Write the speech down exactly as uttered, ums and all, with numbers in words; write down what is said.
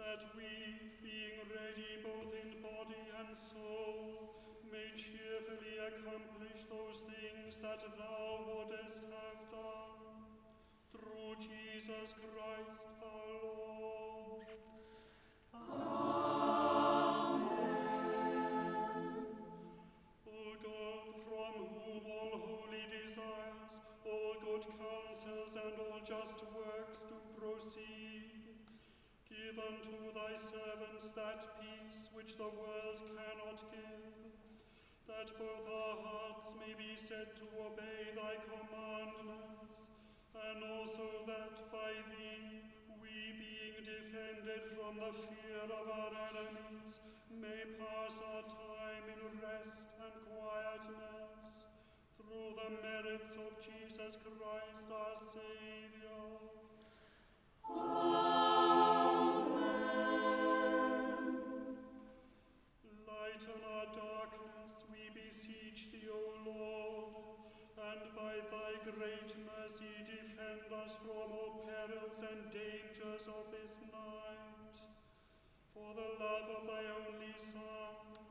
that we, being ready both in body and soul, may cheerfully accomplish those things that thou wouldest have done. Through Jesus Christ our Lord. Amen. O God, from whom all holy desires, all good counsels, and all just works do proceed, give unto thy servants that peace which the world cannot give, that both our hearts may be set to obey thy commandments, and also that by thee we, being defended from the fear of our enemies, may pass our time in rest and quietness, through the merits of Jesus Christ our Saviour. Amen. Lighten our darkness, we beseech thee, O Lord, and by thy great mercy defend us from all perils and dangers of this night. For the love of thy only Son,